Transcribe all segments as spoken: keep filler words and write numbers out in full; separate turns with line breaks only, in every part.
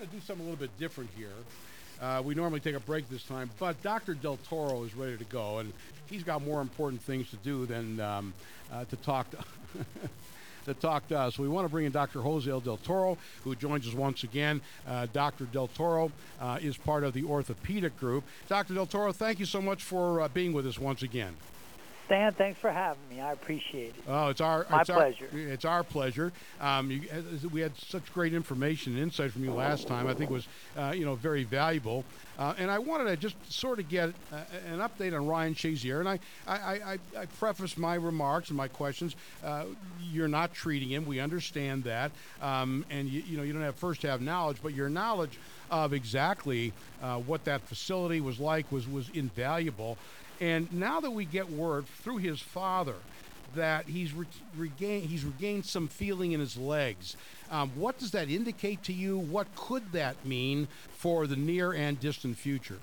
going to do something a little bit different here. Uh, we normally take a break this time, but Doctor Del Toro is ready to go, and he's got more important things to do than um, uh, to talk to, to talk to us. We want to bring in Doctor Jose Del Toro, who joins us once again. Uh, Doctor Del Toro uh, is part of the orthopedic group. Doctor Del Toro, thank you so much for uh, being with us once again.
Stan, thanks for having me. I appreciate it.
Oh, it's our
my
it's
pleasure.
Our, it's our pleasure. Um, you, we had such great information and insight from you last time. I think it was uh, you know very valuable. Uh, and I wanted to just sort of get uh, an update on Ryan Shazier. And I I, I, I preface my remarks and my questions. Uh, you're not treating him. We understand that. Um, and you, you know you don't have first-hand knowledge, but your knowledge of exactly uh, what that facility was like was was invaluable. And now that we get word through his father that he's re- regained he's regained some feeling in his legs, um, what does that indicate to you? What could that mean for the near and distant future?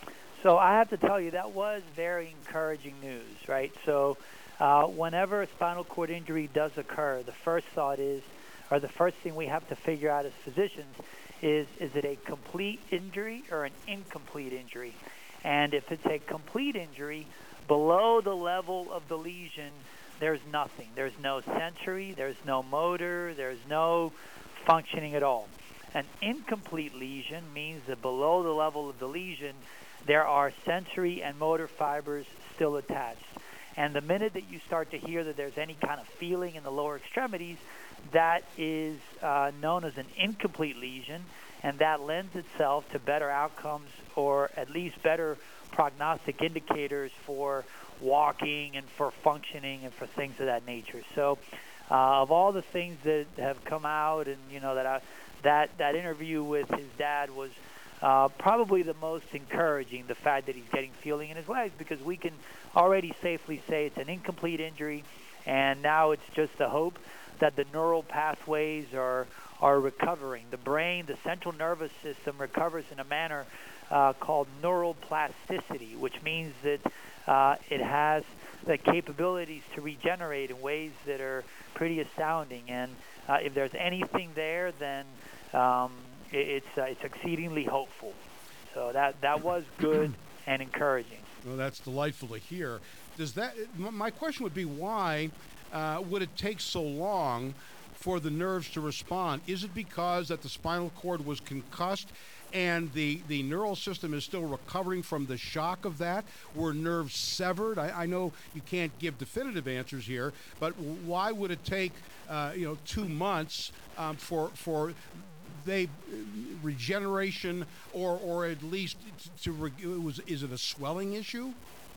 So I have to tell you, that was very encouraging news, right? So uh, whenever a spinal cord injury does occur, the first thought is, or the first thing we have to figure out as physicians is, is it a complete injury or an incomplete injury? And if it's a complete injury, below the level of the lesion, there's nothing. There's no sensory, there's no motor, there's no functioning at all. An incomplete lesion means that below the level of the lesion, there are sensory and motor fibers still attached. And the minute that you start to hear that there's any kind of feeling in the lower extremities, that is uh, known as an incomplete lesion, and that lends itself to better outcomes, or at least better prognostic indicators for walking and for functioning and for things of that nature. So uh, of all the things that have come out, and you know that I, that that interview with his dad was uh, probably the most encouraging, the fact that he's getting feeling in his legs, because we can already safely say it's an incomplete injury, and now it's just the hope that the neural pathways are are recovering. The brain, the central nervous system, recovers in a manner uh, called neural plasticity, which means that uh, it has the capabilities to regenerate in ways that are pretty astounding. And uh, if there's anything there, then um, it, it's uh, it's exceedingly hopeful. So that that was good and encouraging.
Well, that's delightful to hear. Does that? My question would be, why uh, would it take so long for the nerves to respond? Is it because that the spinal cord was concussed and the, the neural system is still recovering from the shock of that? Were nerves severed? I, I know you can't give definitive answers here, but why would it take uh, you know two months um, for for they regeneration, or or at least to, to it was is it a swelling issue?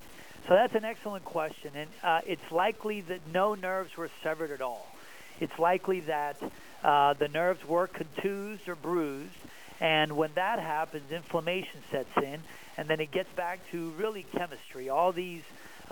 So that's an excellent question, and uh, it's likely that no nerves were severed at all. It's likely that uh, the nerves were contused or bruised, and when that happens, inflammation sets in, and then it gets back to really chemistry. All these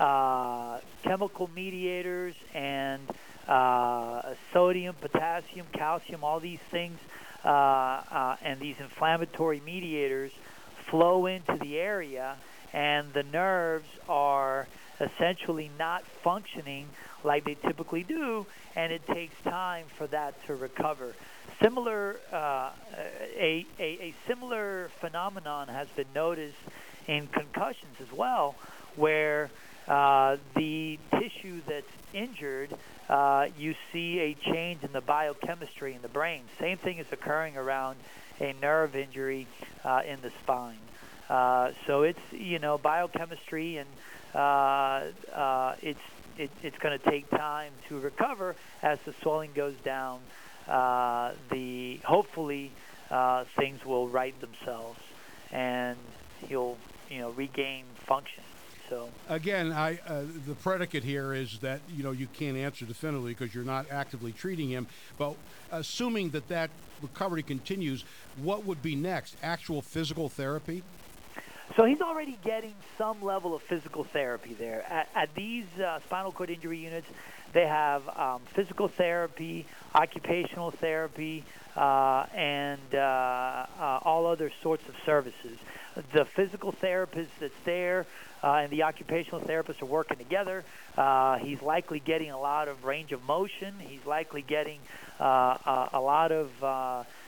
uh, chemical mediators and uh, sodium, potassium, calcium, all these things, uh, uh, and these inflammatory mediators flow into the area, and the nerves are essentially not functioning like they typically do, and it takes time for that to recover. Similar, uh, a, a, a similar phenomenon has been noticed in concussions as well, where uh, the tissue that's injured, uh, you see a change in the biochemistry in the brain. Same thing is occurring around a nerve injury uh, in the spine. Uh, so it's, you know, biochemistry, and uh, uh, it's it, it's going to take time to recover as the swelling goes down. Uh, the hopefully uh, things will right themselves, and he'll, you know, regain function. So
again, I uh, the predicate here is that you know you can't answer definitively because you're not actively treating him. But assuming that that recovery continues, what would be next? Actual physical therapy?
So he's already getting some level of physical therapy there. At, at these uh, spinal cord injury units, they have um, physical therapy, occupational therapy, uh, and uh, uh, all other sorts of services. The physical therapist that's there uh, and the occupational therapist are working together. Uh, he's likely getting a lot of range of motion. He's likely getting uh, a, a lot of uh,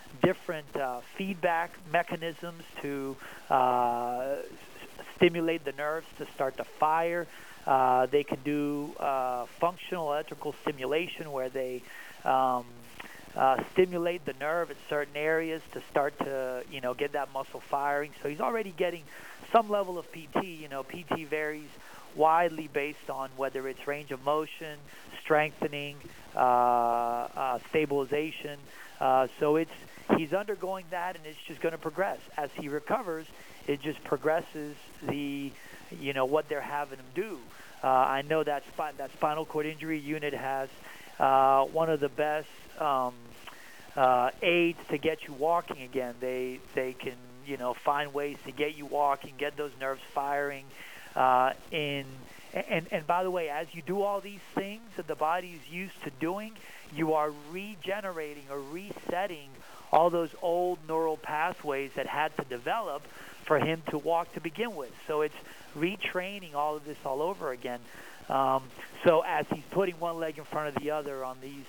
different uh, feedback mechanisms to uh, stimulate the nerves to start to fire. Uh, they can do uh, functional electrical stimulation where they um, uh, stimulate the nerve at certain areas to start to, you know, get that muscle firing. So he's already getting some level of P T. You know, P T varies widely based on whether it's range of motion, strengthening, uh, uh, stabilization. Uh, so it's he's undergoing that, and it's just going to progress as he recovers. It just progresses the, you know, what they're having him do. Uh, I know that spot, that spinal cord injury unit has uh, one of the best um, uh, aids to get you walking again. They they can, you know, find ways to get you walking, get those nerves firing. Uh, in and and by the way, as you do all these things that the body is used to doing, you are regenerating or resetting all those old neural pathways that had to develop for him to walk to begin with. So it's retraining all of this all over again. Um, so as he's putting one leg in front of the other on these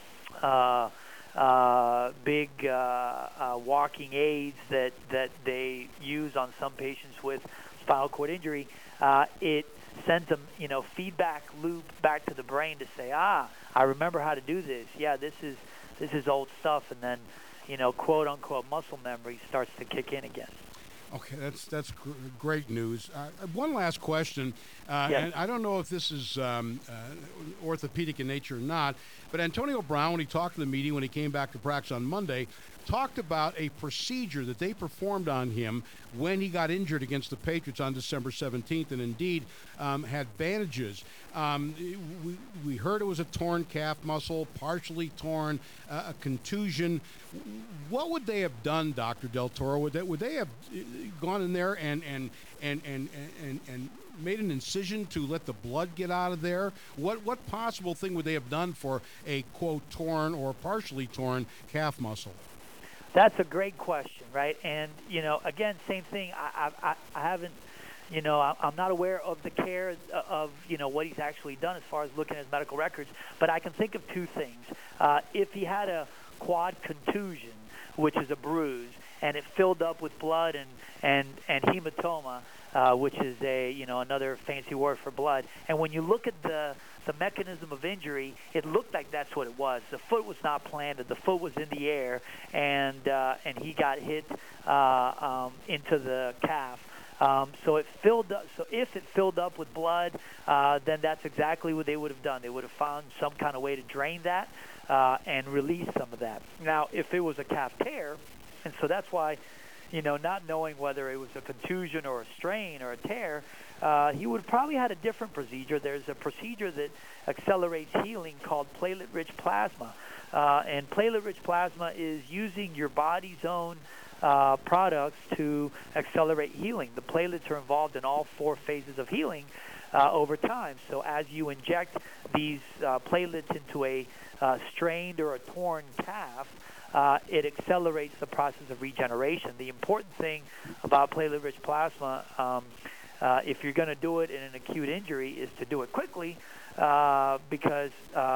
uh, uh, big uh, uh, walking aids that, that they use on some patients with spinal cord injury, uh, it sends them, you know, feedback loop back to the brain to say, ah, I remember how to do this. Yeah, this is this is old stuff, and then, you know, quote unquote muscle memory starts to kick in again.
Okay, that's that's gr- great news. Uh, one last question, uh,
Yes.
and I don't know if this is um, uh, orthopedic in nature or not, but Antonio Brown, when he talked to the media when he came back to practice on Monday, talked about a procedure that they performed on him when he got injured against the Patriots on December seventeenth, and indeed um, had bandages. Um, we, we heard it was a torn calf muscle, partially torn, uh, a contusion. What would they have done, Doctor Del Toro? Would they, would they have gone in there and and, and, and, and, and made an incision to let the blood get out of there? What what possible thing would they have done for a, quote, torn or partially torn calf muscle?
That's a great question, right? And, you know, again, same thing. I, I, I haven't, you know, I'm not aware of the care of, you know, what he's actually done as far as looking at his medical records, but I can think of two things. Uh, if he had a quad contusion, which is a bruise, and it filled up with blood and, and, and hematoma, uh, which is a, you know, another fancy word for blood, and when you look at the the mechanism of injury, it looked like that's what it was. The foot was not planted. The foot was in the air, and uh, and he got hit uh, um, into the calf. Um, so it filled up. So if it filled up with blood, uh, then that's exactly what they would have done. They would have found some kind of way to drain that uh, and release some of that. Now, if it was a calf tear, and so that's why, you know, not knowing whether it was a contusion or a strain or a tear, uh, he would have probably had a different procedure. There's a procedure that accelerates healing called platelet-rich plasma. Uh, and platelet-rich plasma is using your body's own uh, products to accelerate healing. The platelets are involved in all four phases of healing uh, over time. So as you inject these uh, platelets into a uh, strained or a torn calf, Uh, it accelerates the process of regeneration. The important thing about platelet-rich plasma, um, uh, if you're going to do it in an acute injury, is to do it quickly uh, because uh,